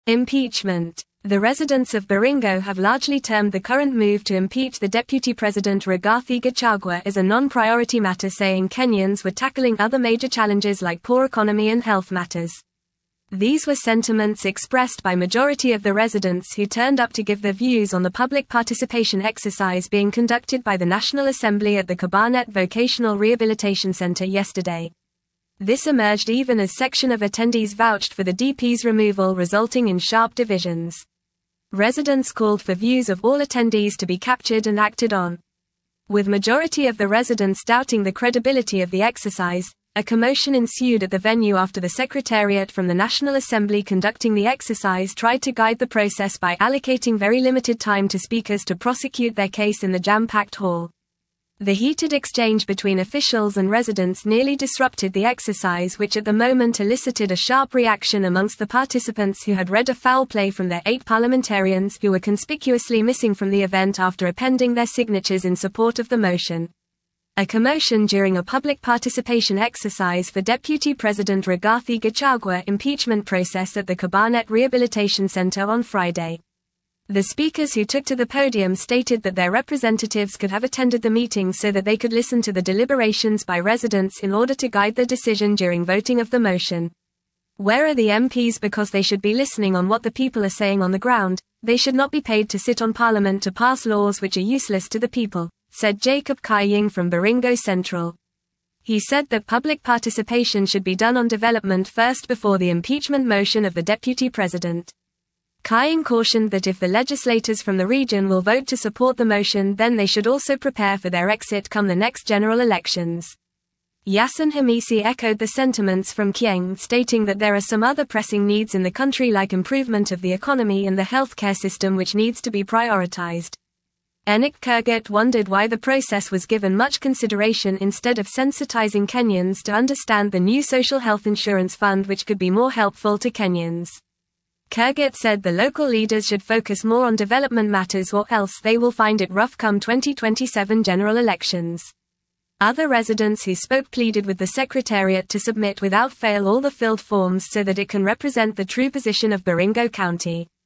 Impeachment. The residents of Baringo have largely termed the current move to impeach the Deputy President Rigathi Gachagua as a non-priority matter, saying Kenyans were tackling other major challenges like poor economy and health matters. These were sentiments expressed by majority of the residents who turned up to give their views on the public participation exercise being conducted by the National Assembly at the Kabarnet Vocational Rehabilitation Center yesterday. This emerged even as section of attendees vouched for the DP's removal, resulting in sharp divisions. Residents called for views of all attendees to be captured and acted on. With majority of the residents doubting the credibility of the exercise, a commotion ensued at the venue after the Secretariat from the National Assembly conducting the exercise tried to guide the process by allocating very limited time to speakers to prosecute their case in the jam-packed hall. The heated exchange between officials and residents nearly disrupted the exercise, which at the moment elicited a sharp reaction amongst the participants who had read a foul play from their 8 parliamentarians who were conspicuously missing from the event after appending their signatures in support of the motion. A commotion during a public participation exercise for Deputy President Rigathi Gachagua impeachment process at the Kabarnet Rehabilitation Center on Friday. The speakers who took to the podium stated that their representatives could have attended the meeting so that they could listen to the deliberations by residents in order to guide their decision during voting of the motion. Where are the MPs? Because they should be listening on what the people are saying on the ground. They should not be paid to sit on Parliament to pass laws which are useless to the people, said Jacob Kaying from Baringo Central. He said that public participation should be done on development first before the impeachment motion of the Deputy President. Kaying cautioned that if the legislators from the region will vote to support the motion, then they should also prepare for their exit come the next general elections. Yasin Hamisi echoed the sentiments from Kieng, stating that there are some other pressing needs in the country like improvement of the economy and the healthcare system which needs to be prioritized. Enoch Kurgat wondered why the process was given much consideration instead of sensitizing Kenyans to understand the new social health insurance fund which could be more helpful to Kenyans. Kurgat said the local leaders should focus more on development matters or else they will find it rough come 2027 general elections. Other residents who spoke pleaded with the Secretariat to submit without fail all the filled forms so that it can represent the true position of Baringo County.